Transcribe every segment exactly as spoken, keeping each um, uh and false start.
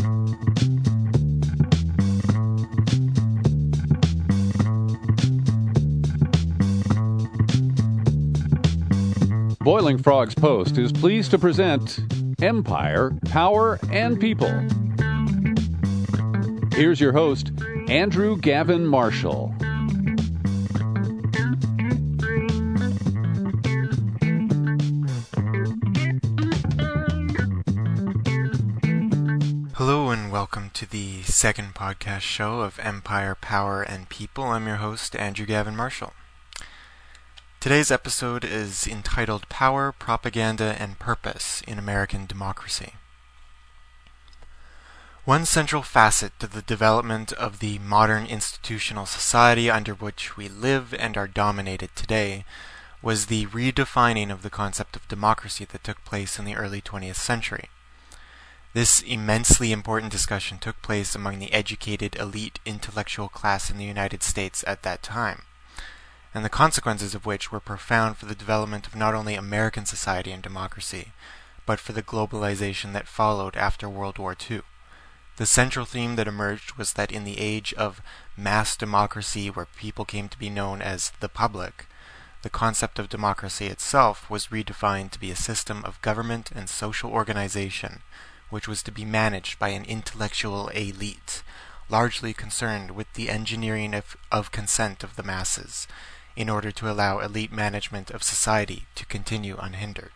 Boiling Frogs Post is pleased to present Empire, Power, and People. Here's your host, Andrew Gavin Marshall. Hello and welcome to the second podcast show of Empire, Power, and People. I'm your host, Andrew Gavin Marshall. Today's episode is entitled Power, Propaganda, and Purpose in American Democracy. One central facet to the development of the modern institutional society under which we live and are dominated today was the redefining of the concept of democracy that took place in the early twentieth century. This immensely important discussion took place among the educated elite intellectual class in the United States at that time, and the consequences of which were profound for the development of not only American society and democracy, but for the globalization that followed after World War Two. The central theme that emerged was that in the age of mass democracy, where people came to be known as the public, the concept of democracy itself was redefined to be a system of government and social organization, which was to be managed by an intellectual elite, largely concerned with the engineering of, of consent of the masses, in order to allow elite management of society to continue unhindered.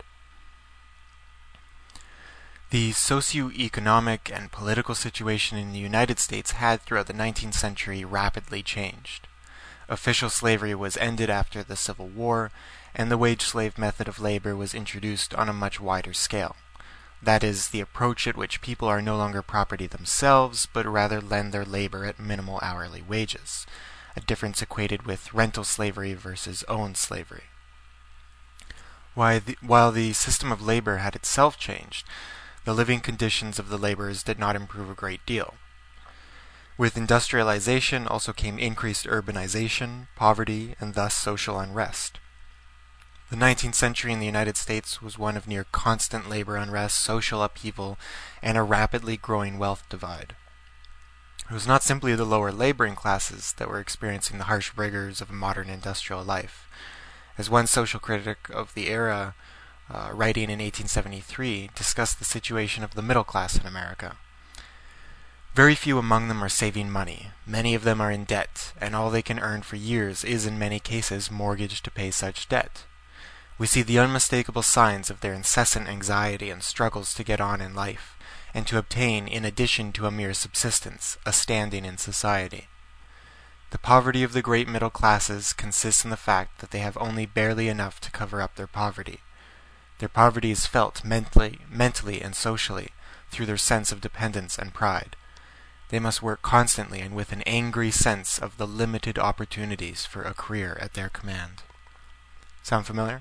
The socio-economic and political situation in the United States had throughout the nineteenth century rapidly changed. Official slavery was ended after the Civil War, and the wage slave method of labor was introduced on a much wider scale. That is, the approach at which people are no longer property themselves, but rather lend their labor at minimal hourly wages, a difference equated with rental slavery versus owned slavery. While the, while the system of labor had itself changed, the living conditions of the laborers did not improve a great deal. With industrialization also came increased urbanization, poverty, and thus social unrest. The nineteenth century in the United States was one of near constant labor unrest, social upheaval, and a rapidly growing wealth divide. It was not simply the lower laboring classes that were experiencing the harsh rigors of modern industrial life. As one social critic of the era, uh, writing in eighteen seventy-three, discussed the situation of the middle class in America. Very few among them are saving money. Many of them are in debt, and all they can earn for years is in many cases mortgaged to pay such debt. We see the unmistakable signs of their incessant anxiety and struggles to get on in life, and to obtain, in addition to a mere subsistence, a standing in society. The poverty of the great middle classes consists in the fact that they have only barely enough to cover up their poverty. Their poverty is felt mentally, mentally and socially through their sense of dependence and pride. They must work constantly and with an angry sense of the limited opportunities for a career at their command. Sound familiar?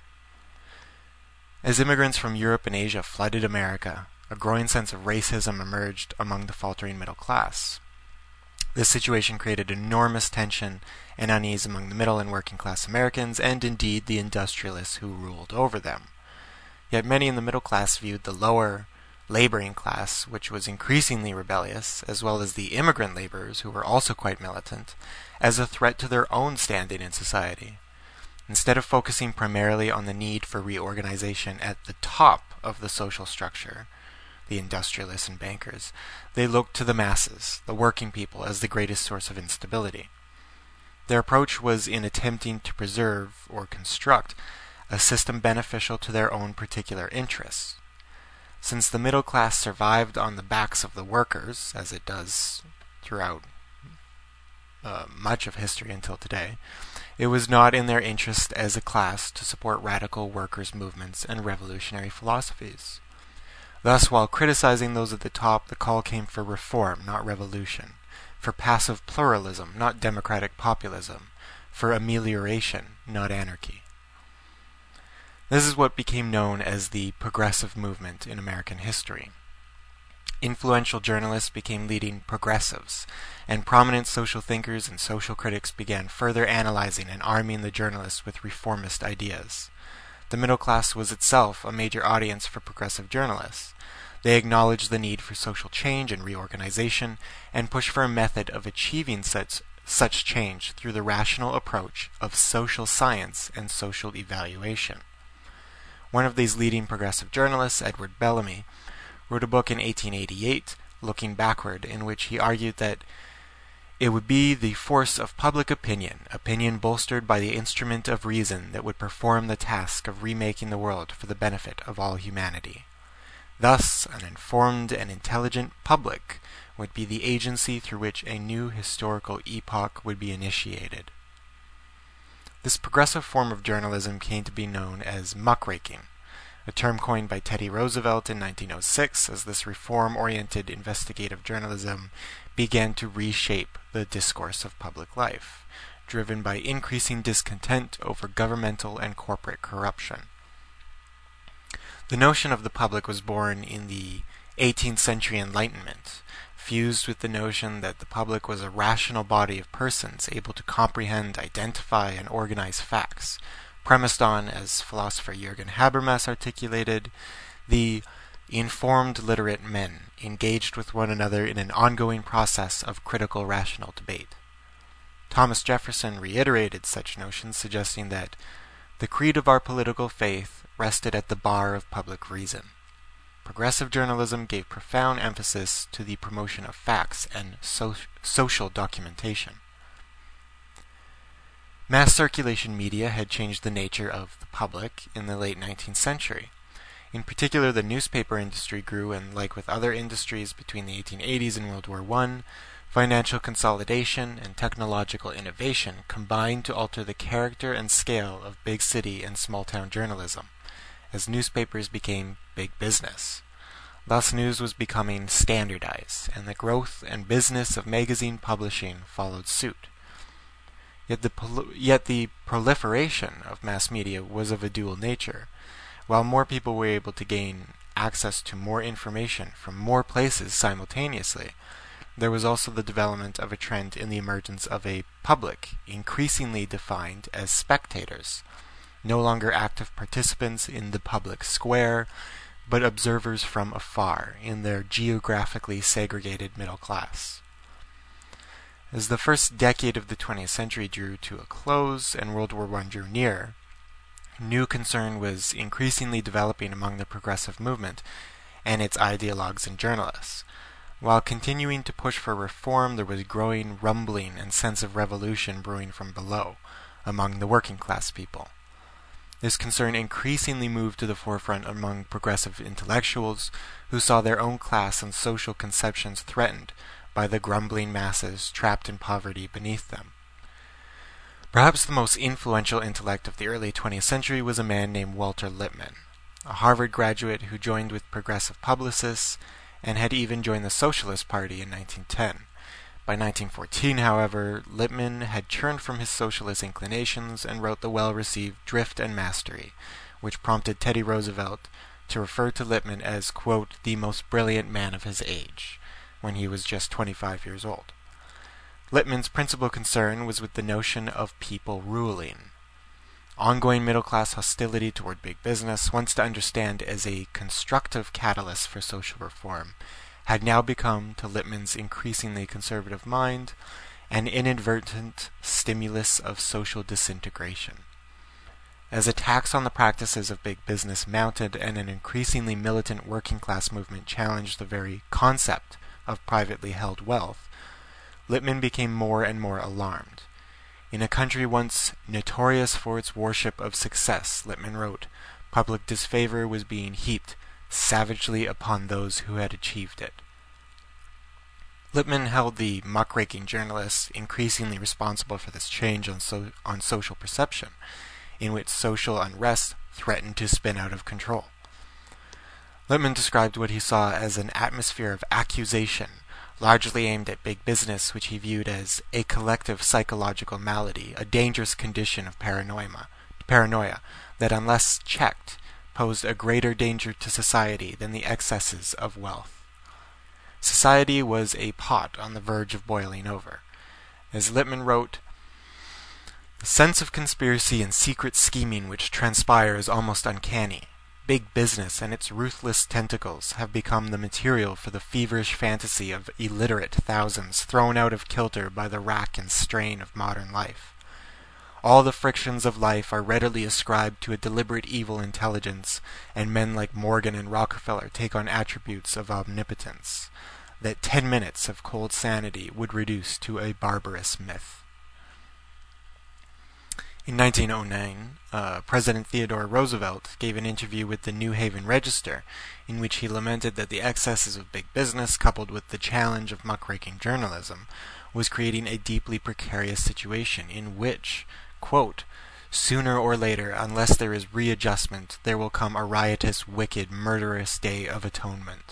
As immigrants from Europe and Asia flooded America, a growing sense of racism emerged among the faltering middle class. This situation created enormous tension and unease among the middle and working class Americans, and indeed the industrialists who ruled over them. Yet many in the middle class viewed the lower laboring class, which was increasingly rebellious, as well as the immigrant laborers, who were also quite militant, as a threat to their own standing in society. Instead of focusing primarily on the need for reorganization at the top of the social structure, the industrialists and bankers, they looked to the masses, the working people, as the greatest source of instability. Their approach was in attempting to preserve or construct a system beneficial to their own particular interests. Since the middle class survived on the backs of the workers, as it does throughout uh, much of history until today, it was not in their interest as a class to support radical workers' movements and revolutionary philosophies. Thus, while criticizing those at the top, the call came for reform, not revolution, for passive pluralism, not democratic populism, for amelioration, not anarchy. This is what became known as the progressive movement in American history. Influential journalists became leading progressives, and prominent social thinkers and social critics began further analyzing and arming the journalists with reformist ideas. The middle class was itself a major audience for progressive journalists. They acknowledge the need for social change and reorganization, and push for a method of achieving such, such change through the rational approach of social science and social evaluation. One of these leading progressive journalists, Edward Bellamy, wrote a book in eighteen eighty-eight, Looking Backward, in which he argued that it would be the force of public opinion, opinion bolstered by the instrument of reason, that would perform the task of remaking the world for the benefit of all humanity. Thus, an informed and intelligent public would be the agency through which a new historical epoch would be initiated. This progressive form of journalism came to be known as muckraking, a term coined by Teddy Roosevelt in nineteen oh six, as this reform-oriented investigative journalism began to reshape the discourse of public life, driven by increasing discontent over governmental and corporate corruption. The notion of the public was born in the eighteenth century Enlightenment, fused with the notion that the public was a rational body of persons able to comprehend, identify, and organize facts, premised on, as philosopher Jürgen Habermas articulated, the informed literate men engaged with one another in an ongoing process of critical rational debate. Thomas Jefferson reiterated such notions, suggesting that the creed of our political faith rested at the bar of public reason. Progressive journalism gave profound emphasis to the promotion of facts and so- social documentation. Mass circulation media had changed the nature of the public in the late nineteenth century. In particular, the newspaper industry grew, and like with other industries between the eighteen eighties and World War One, financial consolidation and technological innovation combined to alter the character and scale of big city and small town journalism, as newspapers became big business. Thus, news was becoming standardized, and the growth and business of magazine publishing followed suit. Yet the, pol- yet the proliferation of mass media was of a dual nature. While more people were able to gain access to more information from more places simultaneously, there was also the development of a trend in the emergence of a public, increasingly defined as spectators, no longer active participants in the public square, but observers from afar in their geographically segregated middle class. As the first decade of the twentieth century drew to a close and World War One drew near, new concern was increasingly developing among the progressive movement and its ideologues and journalists. While continuing to push for reform, there was growing rumbling and sense of revolution brewing from below, among the working class people. This concern increasingly moved to the forefront among progressive intellectuals who saw their own class and social conceptions threatened by the grumbling masses trapped in poverty beneath them. Perhaps the most influential intellect of the early twentieth century was a man named Walter Lippmann, a Harvard graduate who joined with progressive publicists and had even joined the Socialist Party in nineteen ten. By nineteen fourteen, however, Lippmann had turned from his socialist inclinations and wrote the well-received Drift and Mastery, which prompted Teddy Roosevelt to refer to Lippmann as, quote, the most brilliant man of his age, when he was just twenty-five years old. Lippmann's principal concern was with the notion of people ruling. Ongoing middle-class hostility toward big business, once to understand as a constructive catalyst for social reform, had now become, to Lippmann's increasingly conservative mind, an inadvertent stimulus of social disintegration. As attacks on the practices of big business mounted and an increasingly militant working-class movement challenged the very concept of privately held wealth, Lippmann became more and more alarmed. In a country once notorious for its worship of success, Lippmann wrote, public disfavor was being heaped savagely upon those who had achieved it. Lippmann held the muckraking journalists increasingly responsible for this change on, so, on social perception, in which social unrest threatened to spin out of control. Lippmann described what he saw as an atmosphere of accusation, largely aimed at big business, which he viewed as a collective psychological malady, a dangerous condition of paranoia, paranoia that, unless checked, posed a greater danger to society than the excesses of wealth. Society was a pot on the verge of boiling over. As Lippmann wrote, the sense of conspiracy and secret scheming which transpires almost uncanny. Big business and its ruthless tentacles have become the material for the feverish fantasy of illiterate thousands thrown out of kilter by the rack and strain of modern life. All the frictions of life are readily ascribed to a deliberate evil intelligence, and men like Morgan and Rockefeller take on attributes of omnipotence that ten minutes of cold sanity would reduce to a barbarous myth. In nineteen oh nine, uh, President Theodore Roosevelt gave an interview with the New Haven Register, in which he lamented that the excesses of big business, coupled with the challenge of muckraking journalism, was creating a deeply precarious situation in which, quote, "Sooner or later, unless there is readjustment, there will come a riotous, wicked, murderous day of atonement."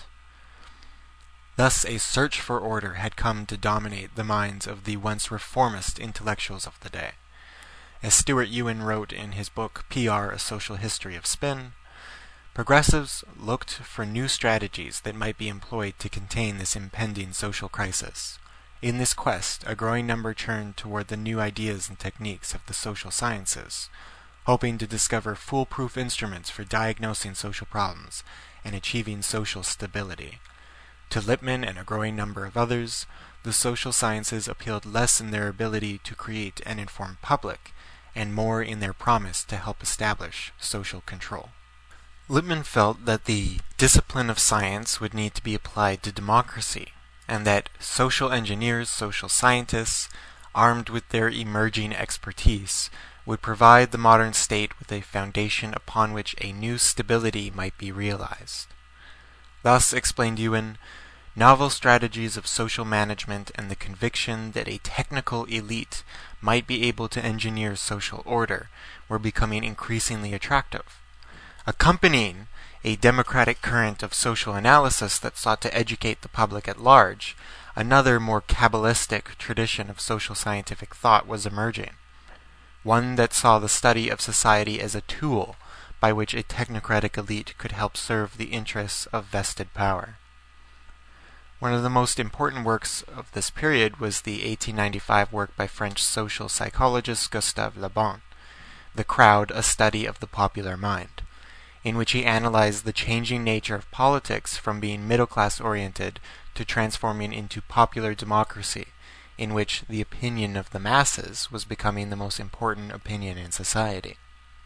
Thus a search for order had come to dominate the minds of the once reformist intellectuals of the day. As Stuart Ewan wrote in his book P R, A Social History of Spin, progressives looked for new strategies that might be employed to contain this impending social crisis. In this quest, a growing number turned toward the new ideas and techniques of the social sciences, hoping to discover foolproof instruments for diagnosing social problems and achieving social stability. To Lippmann and a growing number of others, the social sciences appealed less in their ability to create an informed public, and more in their promise to help establish social control. Lippmann felt that the discipline of science would need to be applied to democracy, and that social engineers, social scientists, armed with their emerging expertise, would provide the modern state with a foundation upon which a new stability might be realized. Thus, explained Ewan, novel strategies of social management and the conviction that a technical elite might be able to engineer social order were becoming increasingly attractive. Accompanying a democratic current of social analysis that sought to educate the public at large, another more Kabbalistic tradition of social scientific thought was emerging, one that saw the study of society as a tool by which a technocratic elite could help serve the interests of vested power. One of the most important works of this period was the eighteen ninety-five work by French social psychologist Gustave Le Bon, The Crowd, A Study of the Popular Mind, in which he analyzed the changing nature of politics from being middle-class oriented to transforming into popular democracy, in which the opinion of the masses was becoming the most important opinion in society.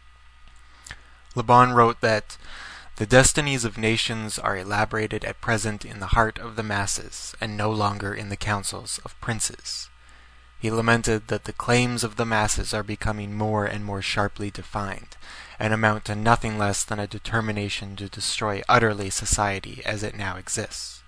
Le Bon wrote that the destinies of nations are elaborated at present in the heart of the masses, and no longer in the councils of princes. He lamented that the claims of the masses are becoming more and more sharply defined, and amount to nothing less than a determination to destroy utterly society as it now exists.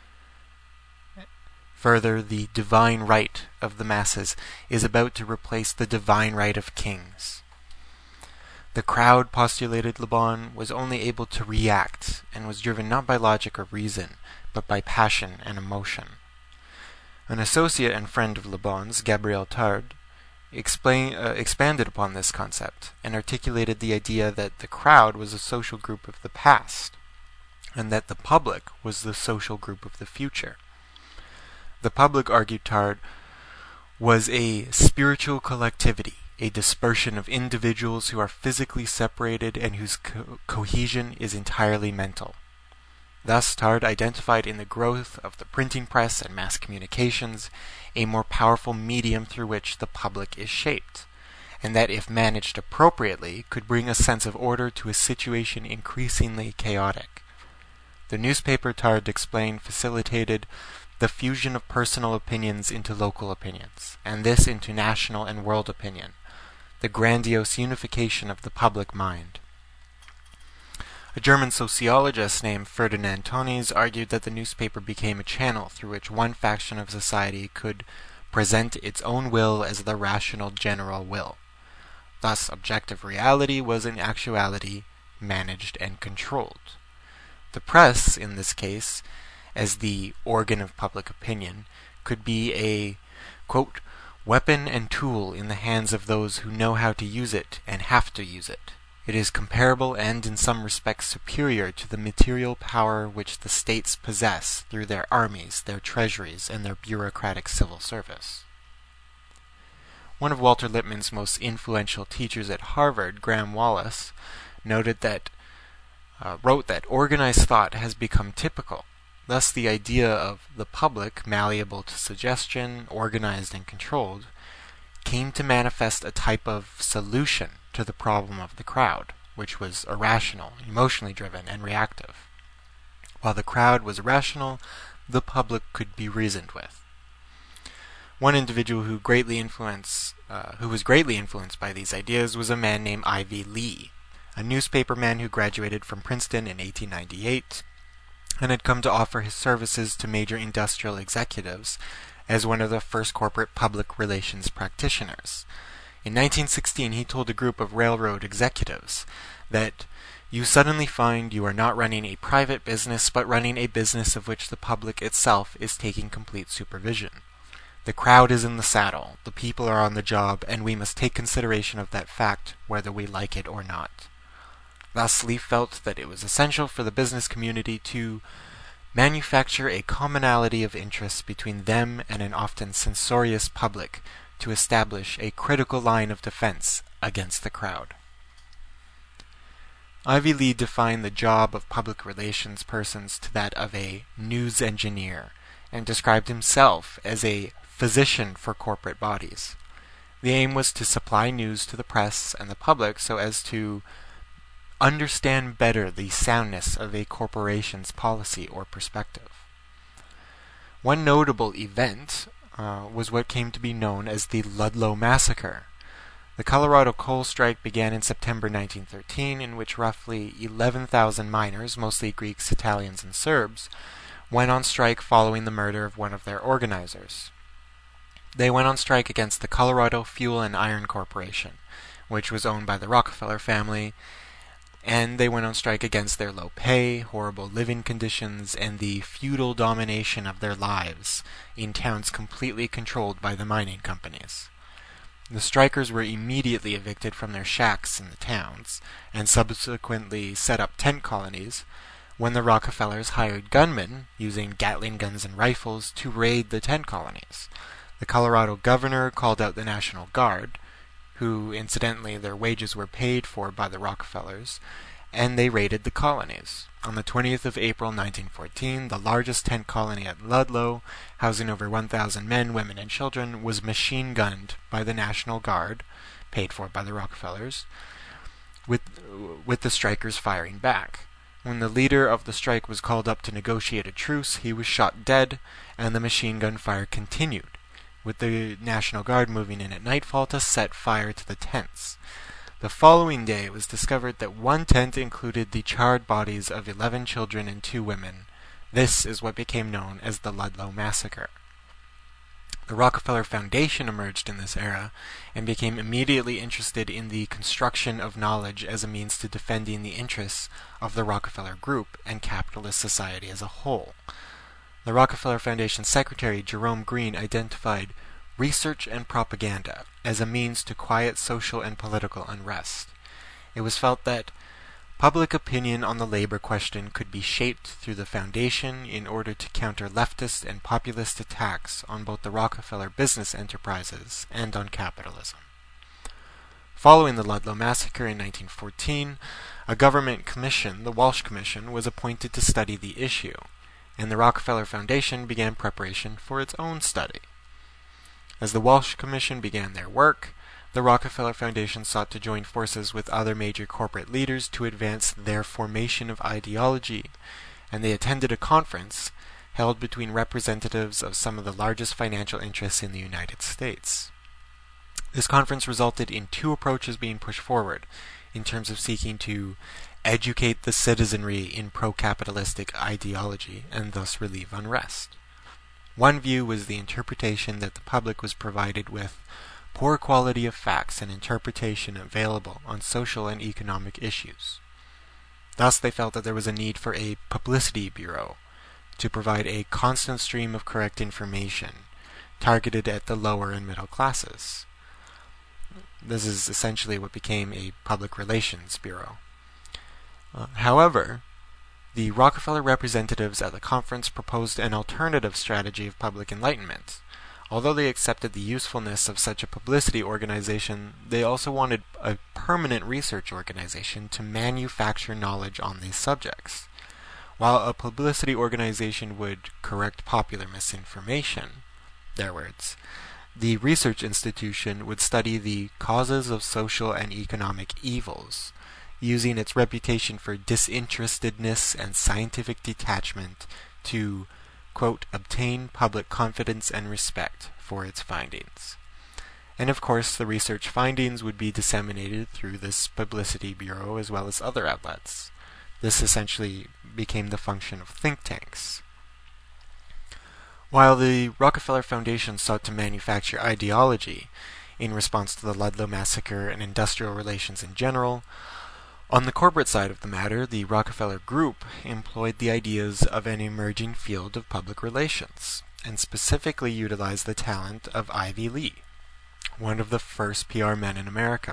Further, the divine right of the masses is about to replace the divine right of kings. The crowd, postulated Le Bon, was only able to react, and was driven not by logic or reason, but by passion and emotion. An associate and friend of Le Bon's, Gabriel Tarde, explain, uh, expanded upon this concept, and articulated the idea that the crowd was a social group of the past, and that the public was the social group of the future. The public, argued Tarde, was a spiritual collectivity, a dispersion of individuals who are physically separated and whose co- cohesion is entirely mental. Thus, Tarde identified in the growth of the printing press and mass communications a more powerful medium through which the public is shaped, and that if managed appropriately could bring a sense of order to a situation increasingly chaotic. The newspaper, Tarde explained, facilitated the fusion of personal opinions into local opinions, and this into national and world opinion, the grandiose unification of the public mind. A German sociologist named Ferdinand Tönnies argued that the newspaper became a channel through which one faction of society could present its own will as the rational general will. Thus, objective reality was in actuality managed and controlled. The press, in this case, as the organ of public opinion, could be a, quote, weapon and tool in the hands of those who know how to use it and have to use it. It is comparable and in some respects superior to the material power which the states possess through their armies, their treasuries, and their bureaucratic civil service. One of Walter Lippmann's most influential teachers at Harvard, Graham Wallas, noted that uh, wrote that organized thought has become typical. Thus, the idea of the public, malleable to suggestion, organized and controlled, came to manifest a type of solution to the problem of the crowd, which was irrational, emotionally driven, and reactive. While the crowd was irrational, the public could be reasoned with. One individual who greatly influenced, uh, who was greatly influenced by these ideas was a man named Ivy Lee, a newspaperman who graduated from Princeton in eighteen ninety-eight and had come to offer his services to major industrial executives as one of the first corporate public relations practitioners. In nineteen sixteen, he told a group of railroad executives that you suddenly find you are not running a private business, but running a business of which the public itself is taking complete supervision. The crowd is in the saddle, the people are on the job, and we must take consideration of that fact whether we like it or not. Thus, Lee felt that it was essential for the business community to manufacture a commonality of interests between them and an often censorious public to establish a critical line of defense against the crowd. Ivy Lee defined the job of public relations persons to that of a news engineer, and described himself as a physician for corporate bodies. The aim was to supply news to the press and the public so as to understand better the soundness of a corporation's policy or perspective. One notable event uh, was what came to be known as the Ludlow Massacre. The Colorado coal strike began in September nineteen thirteen, in which roughly eleven thousand miners, mostly Greeks, Italians, and Serbs, went on strike following the murder of one of their organizers. They went on strike against the Colorado Fuel and Iron Corporation, which was owned by the Rockefeller family, and they went on strike against their low pay, horrible living conditions, and the feudal domination of their lives in towns completely controlled by the mining companies. The strikers were immediately evicted from their shacks in the towns, and subsequently set up tent colonies, when the Rockefellers hired gunmen, using Gatling guns and rifles, to raid the tent colonies. The Colorado governor called out the National Guard, who, incidentally, their wages were paid for by the Rockefellers, and they raided the colonies. On the twentieth of April nineteen fourteen, the largest tent colony at Ludlow, housing over one thousand men, women, and children, was machine-gunned by the National Guard, paid for by the Rockefellers, with, with the strikers firing back. When the leader of the strike was called up to negotiate a truce, he was shot dead, and the machine gun fire continued, with the National Guard moving in at nightfall to set fire to the tents. The following day it was discovered that one tent included the charred bodies of eleven children and two women. This is what became known as the Ludlow Massacre. The Rockefeller Foundation emerged in this era and became immediately interested in the construction of knowledge as a means to defending the interests of the Rockefeller Group and capitalist society as a whole. The Rockefeller Foundation Secretary Jerome Green identified research and propaganda as a means to quiet social and political unrest. It was felt that public opinion on the labor question could be shaped through the Foundation in order to counter leftist and populist attacks on both the Rockefeller business enterprises and on capitalism. Following the Ludlow Massacre in nineteen fourteen, a government commission, the Walsh Commission, was appointed to study the issue, and the Rockefeller Foundation began preparation for its own study. As the Walsh Commission began their work, the Rockefeller Foundation sought to join forces with other major corporate leaders to advance their formation of ideology, and they attended a conference held between representatives of some of the largest financial interests in the United States. This conference resulted in two approaches being pushed forward in terms of seeking to educate the citizenry in pro-capitalistic ideology and thus relieve unrest. One view was the interpretation that the public was provided with poor quality of facts and interpretation available on social and economic issues. Thus they felt that there was a need for a publicity bureau to provide a constant stream of correct information targeted at the lower and middle classes. This is essentially what became a public relations bureau. Uh, however, the Rockefeller representatives at the conference proposed an alternative strategy of public enlightenment, Although they accepted the usefulness of such a publicity organization, they also wanted a permanent research organization to manufacture knowledge on these subjects. While a publicity organization would correct popular misinformation, their words, the research institution would study the causes of social and economic evils, using its reputation for disinterestedness and scientific detachment to, quote, obtain public confidence and respect for its findings. And of course, the research findings would be disseminated through this publicity bureau as well as other outlets. This essentially became the function of think tanks. While the Rockefeller Foundation sought to manufacture ideology in response to the Ludlow massacre and industrial relations in general, on the corporate side of the matter, the Rockefeller Group employed the ideas of an emerging field of public relations, and specifically utilized the talent of Ivy Lee, one of the first P R men in America.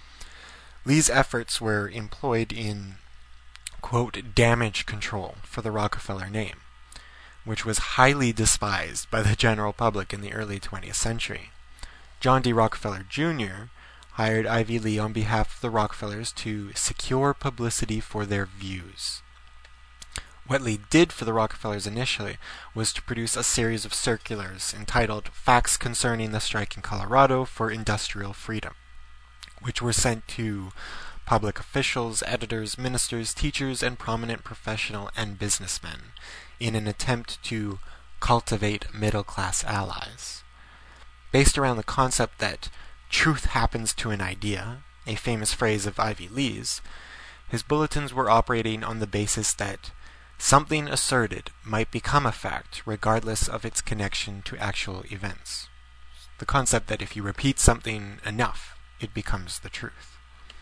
Lee's efforts were employed in, quote, damage control for the Rockefeller name, which was highly despised by the general public in the early twentieth century. John D. Rockefeller Junior hired Ivy Lee on behalf of the Rockefellers to secure publicity for their views. What Lee did for the Rockefellers initially was to produce a series of circulars entitled Facts Concerning the Strike in Colorado for Industrial Freedom, which were sent to public officials, editors, ministers, teachers, and prominent professional and businessmen in an attempt to cultivate middle-class allies. Based around the concept that truth happens to an idea, a famous phrase of Ivy Lee's, his bulletins were operating on the basis that something asserted might become a fact regardless of its connection to actual events. The concept that if you repeat something enough, it becomes the truth.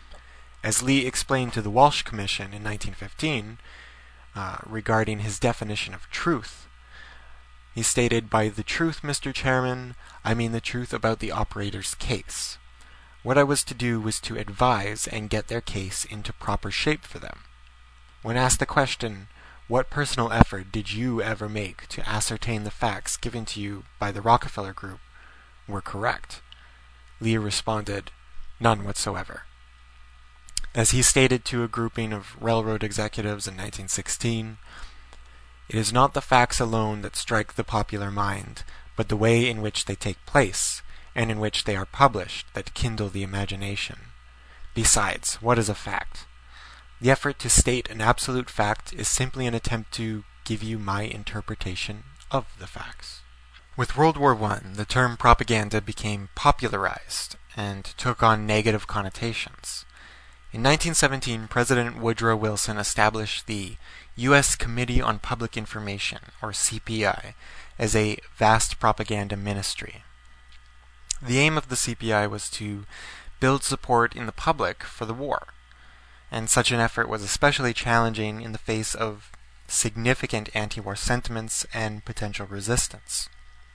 As Lee explained to the Walsh Commission in nineteen fifteen, uh, regarding his definition of truth, he stated, "By the truth, Mister Chairman, I mean the truth about the operator's case. What I was to do was to advise and get their case into proper shape for them. When asked the question, what personal effort did you ever make to ascertain the facts given to you by the Rockefeller Group were correct?" Lee responded, "None whatsoever." As he stated to a grouping of railroad executives in nineteen sixteen, "It is not the facts alone that strike the popular mind, but the way in which they take place, and in which they are published, that kindle the imagination. Besides, what is a fact? The effort to state an absolute fact is simply an attempt to give you my interpretation of the facts." With World War One, the term propaganda became popularized and took on negative connotations. In nineteen seventeen, President Woodrow Wilson established the U S Committee on Public Information, or C P I, as a vast propaganda ministry. The aim of the C P I was to build support in the public for the war, and such an effort was especially challenging in the face of significant anti-war sentiments and potential resistance.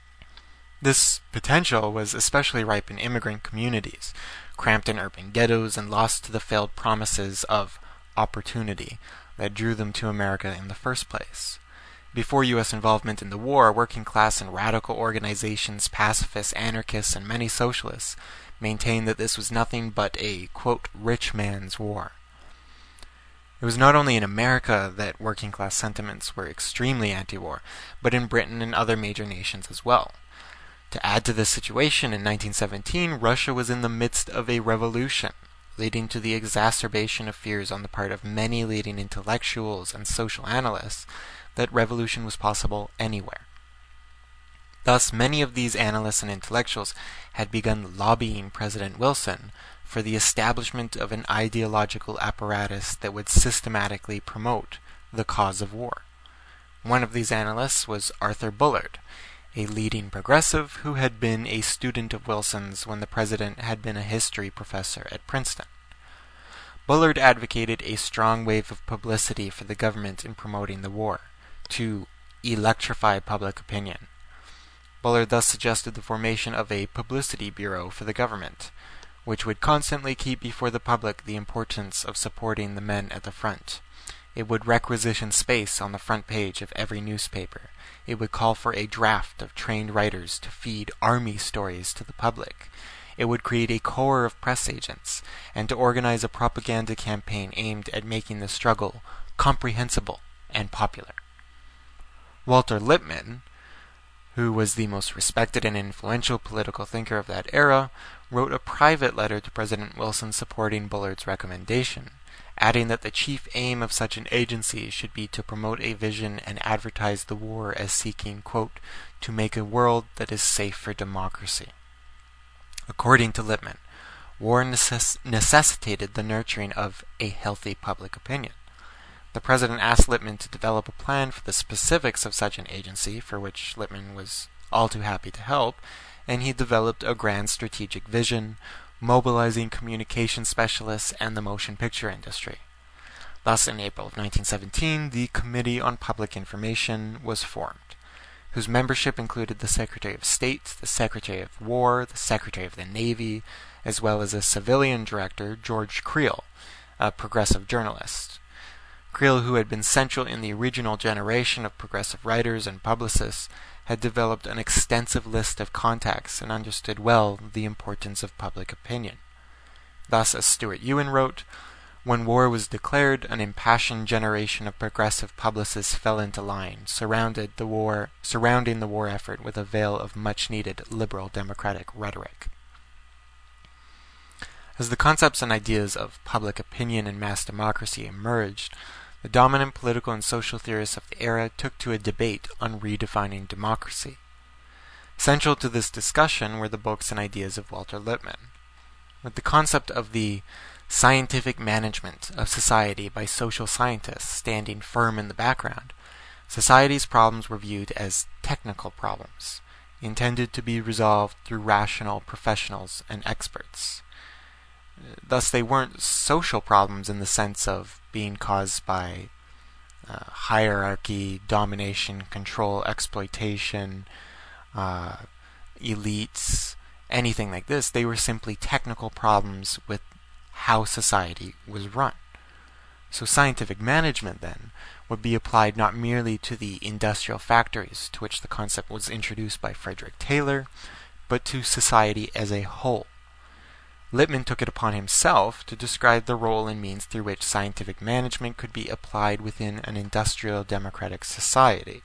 This potential was especially ripe in immigrant communities, cramped in urban ghettos and lost to the failed promises of opportunity that drew them to America in the first place. Before U S involvement in the war, working class and radical organizations, pacifists, anarchists, and many socialists maintained that this was nothing but a, quote, rich man's war. It was not only in America that working class sentiments were extremely anti-war, but in Britain and other major nations as well. To add to this situation, in nineteen seventeen, Russia was in the midst of a revolution, leading to the exacerbation of fears on the part of many leading intellectuals and social analysts that revolution was possible anywhere. Thus, many of these analysts and intellectuals had begun lobbying President Wilson for the establishment of an ideological apparatus that would systematically promote the cause of war. One of these analysts was Arthur Bullard, a leading progressive who had been a student of Wilson's when the president had been a history professor at Princeton. Bullard advocated a strong wave of publicity for the government in promoting the war, to electrify public opinion. Bullard thus suggested the formation of a publicity bureau for the government, which would constantly keep before the public the importance of supporting the men at the front, It would requisition space on the front page of every newspaper. It would call for a draft of trained writers to feed army stories to the public. It would create a corps of press agents and to organize a propaganda campaign aimed at making the struggle comprehensible and popular. Walter Lippmann, who was the most respected and influential political thinker of that era, wrote a private letter to President Wilson supporting Bullard's recommendation, adding that the chief aim of such an agency should be to promote a vision and advertise the war as seeking, quote, to make a world that is safe for democracy. According to Lippmann, war necess- necessitated the nurturing of a healthy public opinion. The president asked Lippmann to develop a plan for the specifics of such an agency, for which Lippmann was all too happy to help, and he developed a grand strategic vision, mobilizing communication specialists and the motion picture industry. Thus, in April of nineteen seventeen, the Committee on Public Information was formed, whose membership included the Secretary of State, the Secretary of War, the Secretary of the Navy, as well as a civilian director, George Creel, a progressive journalist. Creel, who had been central in the original generation of progressive writers and publicists, had developed an extensive list of contacts and understood well the importance of public opinion. Thus, as Stuart Ewan wrote, when war was declared, an impassioned generation of progressive publicists fell into line, surrounded the war, surrounding the war effort with a veil of much-needed liberal democratic rhetoric. As the concepts and ideas of public opinion and mass democracy emerged, the dominant political and social theorists of the era took to a debate on redefining democracy. Central to this discussion were the books and ideas of Walter Lippmann. With the concept of the scientific management of society by social scientists standing firm in the background, society's problems were viewed as technical problems, intended to be resolved through rational professionals and experts. Thus, they weren't social problems in the sense of being caused by uh, hierarchy, domination, control, exploitation, uh, elites, anything like this. They were simply technical problems with how society was run. So scientific management, then, would be applied not merely to the industrial factories to which the concept was introduced by Frederick Taylor, but to society as a whole. Lippmann took it upon himself to describe the role and means through which scientific management could be applied within an industrial democratic society.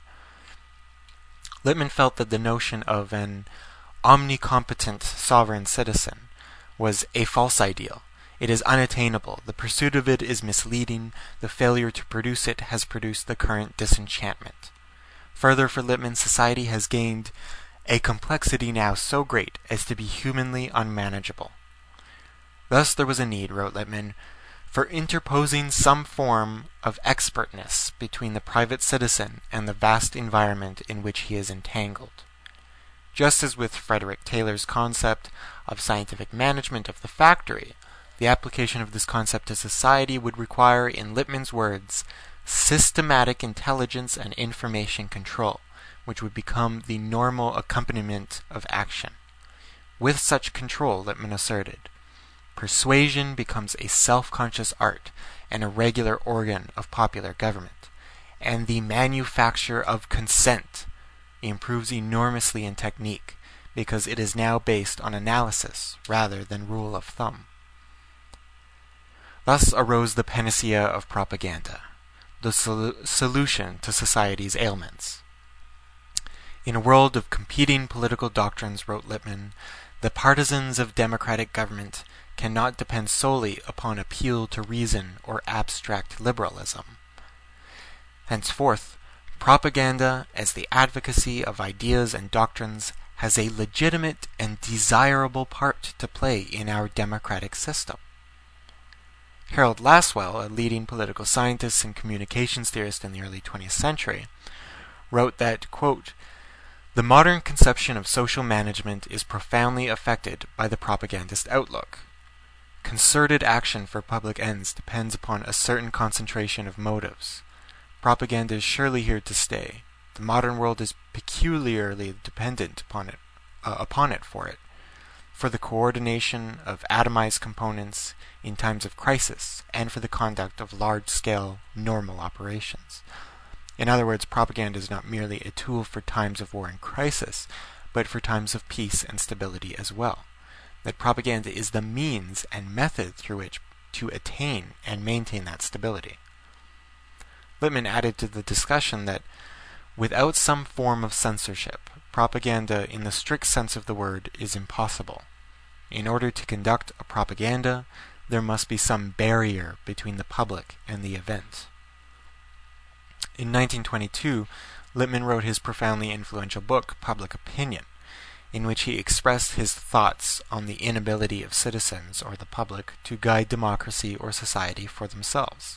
Lippmann felt that the notion of an omnicompetent sovereign citizen was a false ideal. It is unattainable. The pursuit of it is misleading. The failure to produce it has produced the current disenchantment. Further, for Lippmann, society has gained a complexity now so great as to be humanly unmanageable. Thus there was a need, wrote Lippmann, for interposing some form of expertness between the private citizen and the vast environment in which he is entangled. Just as with Frederick Taylor's concept of scientific management of the factory, the application of this concept to society would require, in Lippmann's words, systematic intelligence and information control, which would become the normal accompaniment of action. With such control, Lippmann asserted, persuasion becomes a self-conscious art and a regular organ of popular government, and the manufacture of consent improves enormously in technique because it is now based on analysis rather than rule of thumb. Thus arose the panacea of propaganda, the sol- solution to society's ailments. In a world of competing political doctrines, wrote Lippmann, the partisans of democratic government cannot depend solely upon appeal to reason or abstract liberalism. Henceforth, propaganda, as the advocacy of ideas and doctrines, has a legitimate and desirable part to play in our democratic system. Harold Lasswell, a leading political scientist and communications theorist in the early twentieth century, wrote that, quote, the modern conception of social management is profoundly affected by the propagandist outlook. Concerted action for public ends depends upon a certain concentration of motives. Propaganda is surely here to stay. The modern world is peculiarly dependent upon it, uh, upon it for it. for the coordination of atomized components in times of crisis, and for the conduct of large-scale normal operations. In other words, propaganda is not merely a tool for times of war and crisis, but for times of peace and stability as well. That propaganda is the means and method through which to attain and maintain that stability. Lippmann added to the discussion that without some form of censorship, propaganda in the strict sense of the word is impossible. In order to conduct a propaganda, there must be some barrier between the public and the event. In nineteen twenty-two, Lippmann wrote his profoundly influential book, Public Opinion, in which he expressed his thoughts on the inability of citizens or the public to guide democracy or society for themselves.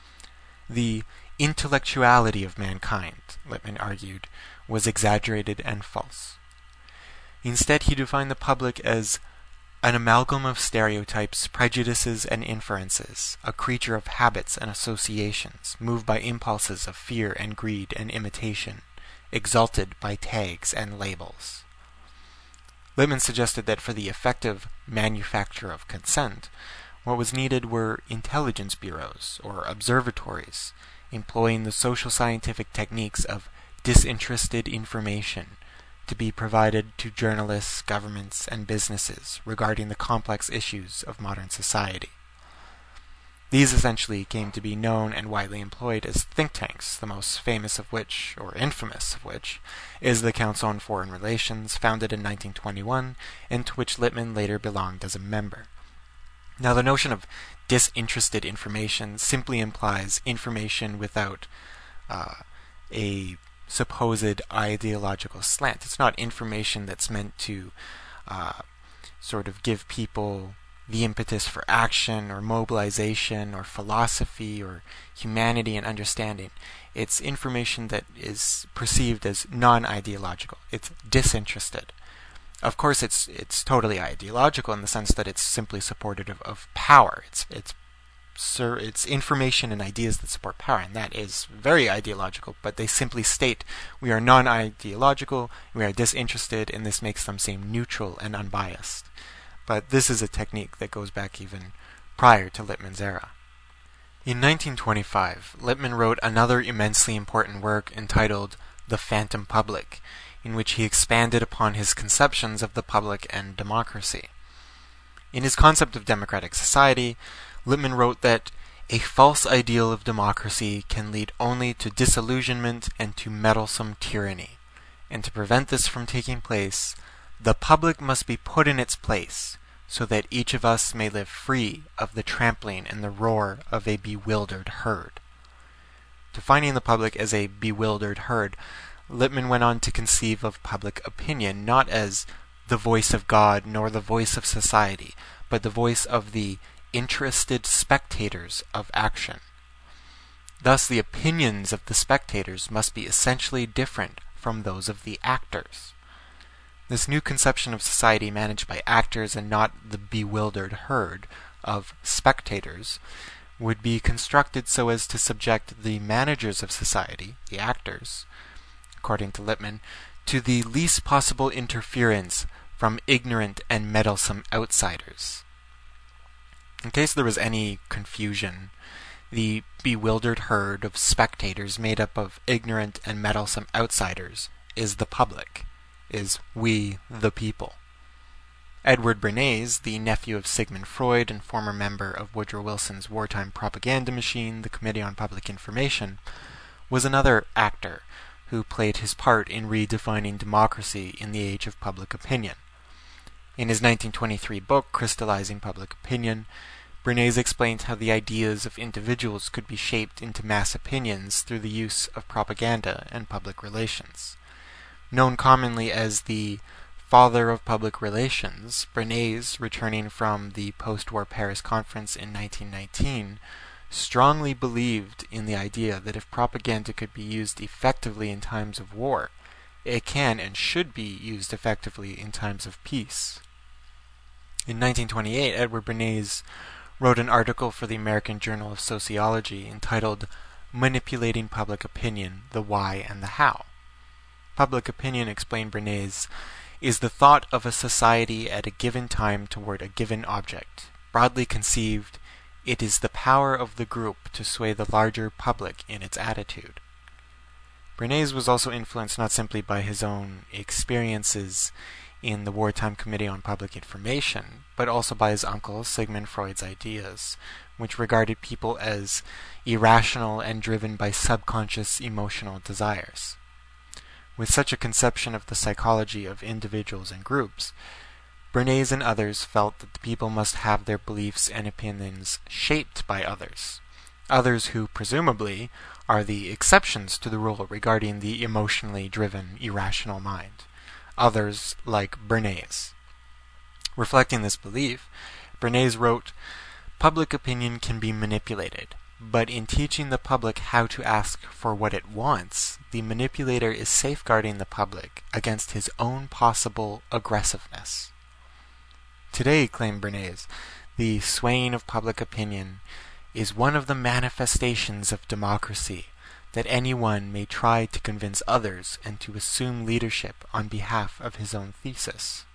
The intellectuality of mankind, Lippmann argued, was exaggerated and false. Instead, he defined the public as an amalgam of stereotypes, prejudices, and inferences, a creature of habits and associations, moved by impulses of fear and greed and imitation, exalted by tags and labels. Lippmann suggested that for the effective manufacture of consent, what was needed were intelligence bureaus or observatories, employing the social scientific techniques of disinterested information to be provided to journalists, governments, and businesses regarding the complex issues of modern society. These essentially came to be known and widely employed as think tanks, the most famous of which, or infamous of which, is the Council on Foreign Relations, founded in nineteen twenty-one, and to which Lippmann later belonged as a member. Now, the notion of disinterested information simply implies information without uh, a supposed ideological slant. It's not information that's meant to uh, sort of give people the impetus for action or mobilization or philosophy or humanity and understanding. It's information that is perceived as non-ideological. It's disinterested. Of course, it's it's totally ideological in the sense that it's simply supportive of, of power. It's it's Sir, it's information and ideas that support power, and that is very ideological, but they simply state we are non-ideological, we are disinterested, and this makes them seem neutral and unbiased. But this is a technique that goes back even prior to Lippmann's era. In nineteen twenty-five, Lippmann wrote another immensely important work entitled The Phantom Public, in which he expanded upon his conceptions of the public and democracy. In his concept of democratic society, Lippmann wrote that a false ideal of democracy can lead only to disillusionment and to meddlesome tyranny, and to prevent this from taking place, the public must be put in its place, so that each of us may live free of the trampling and the roar of a bewildered herd. Defining the public as a bewildered herd, Lippmann went on to conceive of public opinion not as the voice of God nor the voice of society, but the voice of the interested spectators of action. Thus, the opinions of the spectators must be essentially different from those of the actors. This new conception of society managed by actors and not the bewildered herd of spectators would be constructed so as to subject the managers of society, the actors, according to Lippmann, to the least possible interference from ignorant and meddlesome outsiders. In case there was any confusion, the bewildered herd of spectators made up of ignorant and meddlesome outsiders is the public, is we, the people. Edward Bernays, the nephew of Sigmund Freud and former member of Woodrow Wilson's wartime propaganda machine, the Committee on Public Information, was another actor who played his part in redefining democracy in the age of public opinion. In his nineteen twenty-three book, Crystallizing Public Opinion, Bernays explained how the ideas of individuals could be shaped into mass opinions through the use of propaganda and public relations. Known commonly as the father of public relations, Bernays, returning from the post-war Paris conference in nineteen nineteen, strongly believed in the idea that if propaganda could be used effectively in times of war, it can and should be used effectively in times of peace. In nineteen twenty-eight, Edward Bernays wrote an article for the American Journal of Sociology entitled Manipulating Public Opinion, the Why and the How. Public opinion, explained Bernays, is the thought of a society at a given time toward a given object. Broadly conceived, it is the power of the group to sway the larger public in its attitude. Bernays was also influenced not simply by his own experiences in the Wartime Committee on Public Information, but also by his uncle Sigmund Freud's ideas, which regarded people as irrational and driven by subconscious emotional desires. With such a conception of the psychology of individuals and groups, Bernays and others felt that the people must have their beliefs and opinions shaped by others, others who, presumably, are the exceptions to the rule regarding the emotionally driven, irrational mind, others like Bernays. Reflecting this belief, Bernays wrote, "Public opinion can be manipulated, but in teaching the public how to ask for what it wants, the manipulator is safeguarding the public against his own possible aggressiveness." Today, claimed Bernays, the swaying of public opinion is one of the manifestations of democracy, that anyone may try to convince others and to assume leadership on behalf of his own thesis.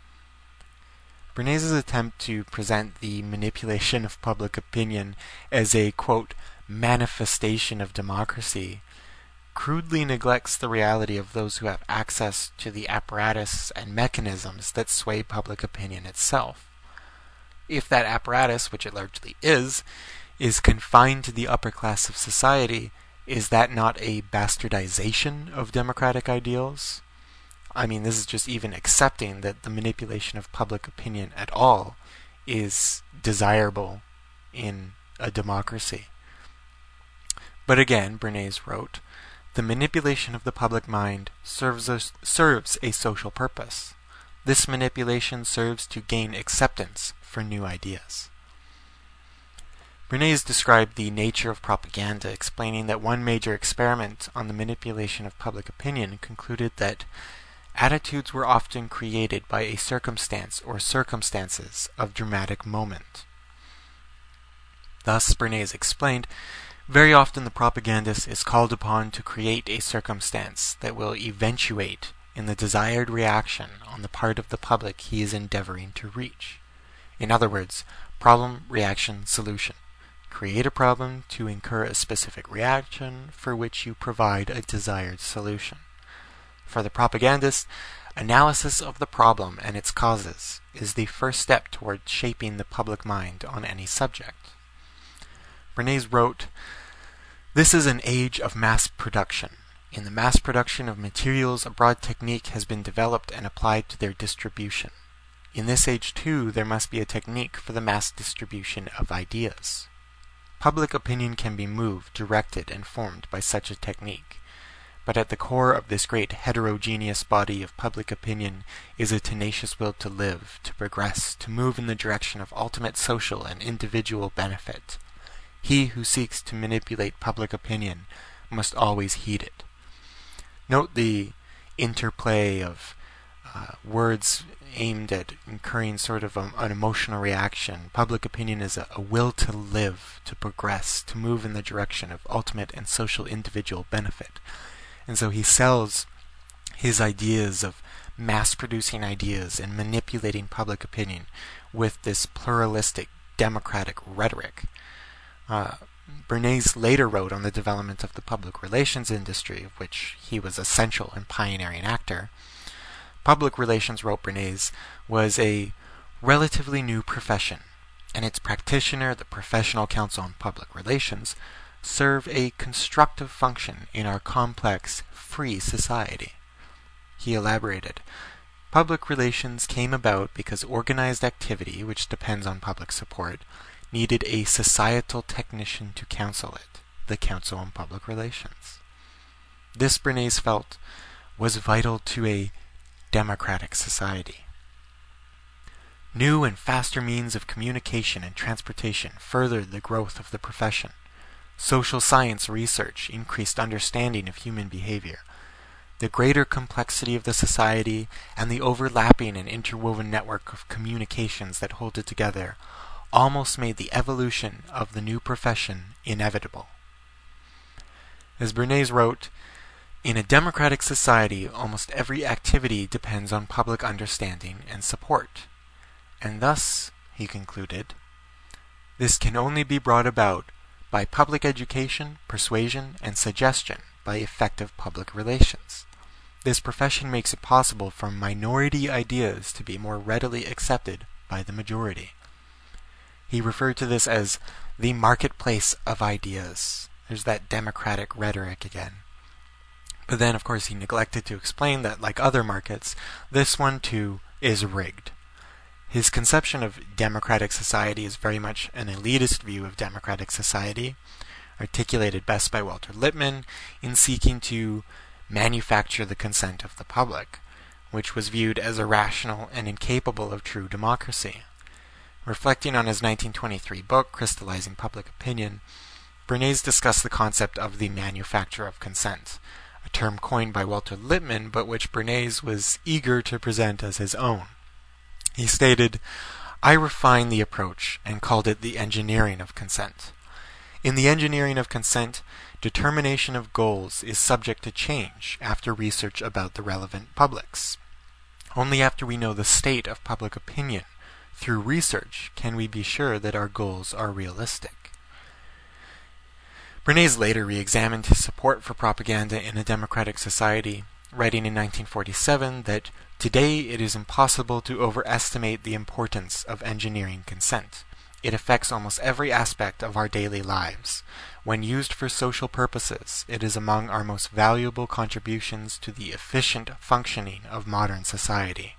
Bernays' attempt to present the manipulation of public opinion as a, quote, manifestation of democracy crudely neglects the reality of those who have access to the apparatus and mechanisms that sway public opinion itself. If that apparatus, which it largely is, is confined to the upper class of society, is that not a bastardization of democratic ideals? I mean, this is just even accepting that the manipulation of public opinion at all is desirable in a democracy. But again, Bernays wrote, "The manipulation of the public mind serves a, serves a social purpose. This manipulation serves to gain acceptance for new ideas." Bernays described the nature of propaganda, explaining that one major experiment on the manipulation of public opinion concluded that attitudes were often created by a circumstance or circumstances of dramatic moment. Thus, Bernays explained, very often the propagandist is called upon to create a circumstance that will eventuate in the desired reaction on the part of the public he is endeavoring to reach. In other words, problem, reaction, solution. Create a problem to incur a specific reaction for which you provide a desired solution. For the propagandist, analysis of the problem and its causes is the first step toward shaping the public mind on any subject. Bernays wrote, "This is an age of mass production. In the mass production of materials, a broad technique has been developed and applied to their distribution. In this age, too, there must be a technique for the mass distribution of ideas. Public opinion can be moved, directed, and formed by such a technique. But at the core of this great heterogeneous body of public opinion is a tenacious will to live, to progress, to move in the direction of ultimate social and individual benefit. He who seeks to manipulate public opinion must always heed it." Note the interplay of uh, words aimed at incurring sort of a, an emotional reaction. Public opinion is a, a will to live, to progress, to move in the direction of ultimate and social individual benefit. And so he sells his ideas of mass-producing ideas and manipulating public opinion with this pluralistic, democratic rhetoric. Uh, Bernays later wrote on the development of the public relations industry, of which he was a central and pioneering actor. Public relations, wrote Bernays, was a relatively new profession, and its practitioner, the Professional Council on Public Relations, serve a constructive function in our complex, free society. He elaborated, "Public relations came about because organized activity, which depends on public support, needed a societal technician to counsel it, the Council on Public Relations." This, Bernays felt, was vital to a democratic society. New and faster means of communication and transportation furthered the growth of the profession. Social science research increased understanding of human behavior. The greater complexity of the society and the overlapping and interwoven network of communications that hold it together almost made the evolution of the new profession inevitable. As Bernays wrote, In a democratic society, almost every activity depends on public understanding and support. And thus, he concluded, this can only be brought about by public education, persuasion, and suggestion by effective public relations. This profession makes it possible for minority ideas to be more readily accepted by the majority. He referred to this as the marketplace of ideas. There's that democratic rhetoric again. But then, of course, he neglected to explain that, like other markets, this one too is rigged. His conception of democratic society is very much an elitist view of democratic society, articulated best by Walter Lippmann in seeking to manufacture the consent of the public, which was viewed as irrational and incapable of true democracy. Reflecting on his nineteen twenty-three book, Crystallizing Public Opinion, Bernays discussed the concept of the manufacture of consent, a term coined by Walter Lippmann, but which Bernays was eager to present as his own. He stated, "I refined the approach and called it the engineering of consent. In the engineering of consent, determination of goals is subject to change after research about the relevant publics. Only after we know the state of public opinion through research can we be sure that our goals are realistic." Bernays later re-examined his support for propaganda in a democratic society, writing in nineteen forty-seven that today it is impossible to overestimate the importance of engineering consent. It affects almost every aspect of our daily lives. When used for social purposes, it is among our most valuable contributions to the efficient functioning of modern society.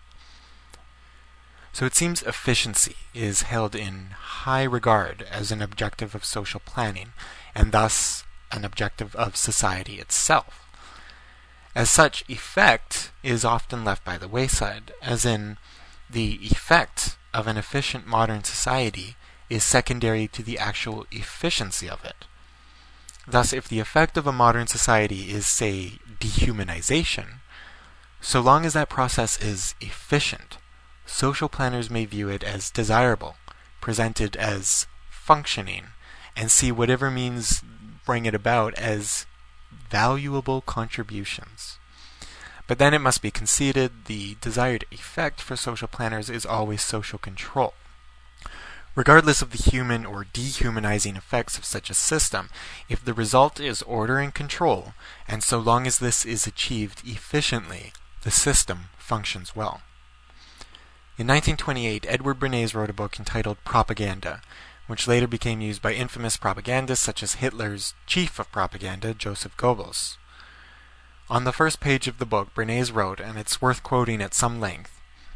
So it seems efficiency is held in high regard as an objective of social planning, and thus an objective of society itself. As such, effect is often left by the wayside, as in, the effect of an efficient modern society is secondary to the actual efficiency of it. Thus, if the effect of a modern society is, say, dehumanization, so long as that process is efficient, social planners may view it as desirable, presented as functioning, and see whatever means bring it about as valuable contributions. But then it must be conceded the desired effect for social planners is always social control. Regardless of the human or dehumanizing effects of such a system, if the result is order and control, and so long as this is achieved efficiently, the system functions well. In nineteen twenty-eight, Edward Bernays wrote a book entitled Propaganda, which later became used by infamous propagandists such as Hitler's chief of propaganda, Joseph Goebbels. On the first page of the book, Bernays wrote, and it's worth quoting at some length,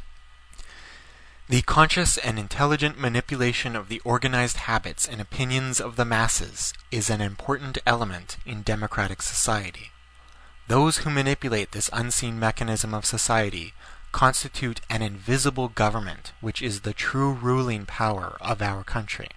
"The conscious and intelligent manipulation of the organized habits and opinions of the masses is an important element in democratic society. Those who manipulate this unseen mechanism of society constitute an invisible government which is the true ruling power of our country.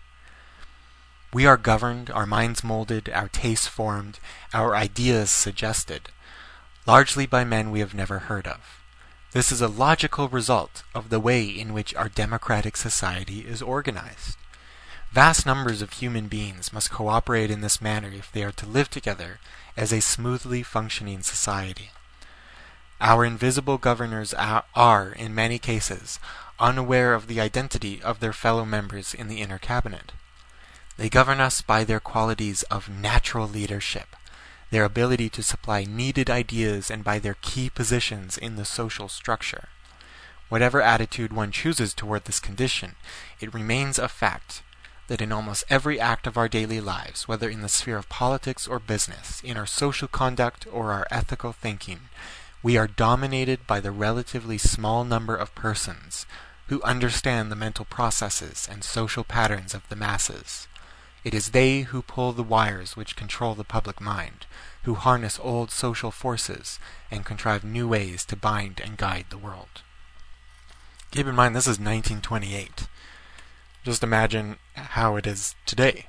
We are governed, our minds molded, our tastes formed, our ideas suggested, largely by men we have never heard of. This is a logical result of the way in which our democratic society is organized. Vast numbers of human beings must cooperate in this manner if they are to live together as a smoothly functioning society. Our invisible governors are, in many cases, unaware of the identity of their fellow members in the inner cabinet. They govern us by their qualities of natural leadership, their ability to supply needed ideas, and by their key positions in the social structure. Whatever attitude one chooses toward this condition, it remains a fact that in almost every act of our daily lives, whether in the sphere of politics or business, in our social conduct or our ethical thinking, we are dominated by the relatively small number of persons who understand the mental processes and social patterns of the masses. It is they who pull the wires which control the public mind, who harness old social forces and contrive new ways to bind and guide the world." Keep in mind, this is nineteen twenty-eight. Just imagine how it is today.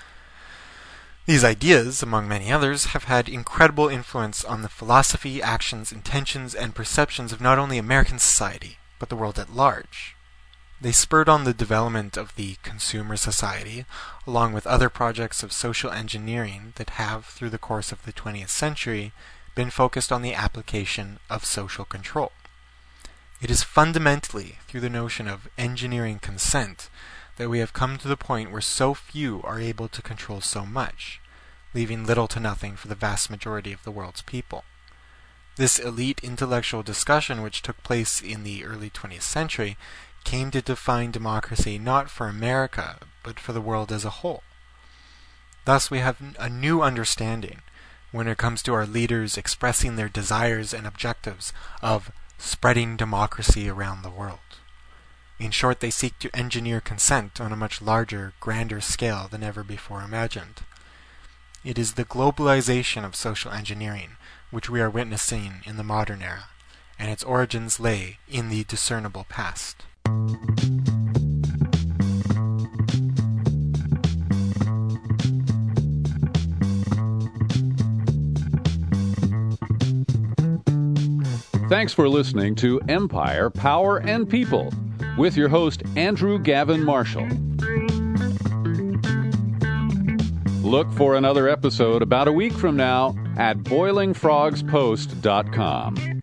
These ideas, among many others, have had incredible influence on the philosophy, actions, intentions, and perceptions of not only American society, but the world at large. They spurred on the development of the consumer society, along with other projects of social engineering that have, through the course of the twentieth century, been focused on the application of social control. It is fundamentally through the notion of engineering consent that we have come to the point where so few are able to control so much, leaving little to nothing for the vast majority of the world's people. This elite intellectual discussion, which took place in the early twentieth century, came to define democracy not for America, but for the world as a whole. Thus we have a new understanding when it comes to our leaders expressing their desires and objectives of spreading democracy around the world. In short, they seek to engineer consent on a much larger, grander scale than ever before imagined. It is the globalization of social engineering which we are witnessing in the modern era, and its origins lay in the discernible past. Thanks for listening to Empire, Power, and People with your host, Andrew Gavin Marshall. Look for another episode about a week from now at boiling frogs post dot com.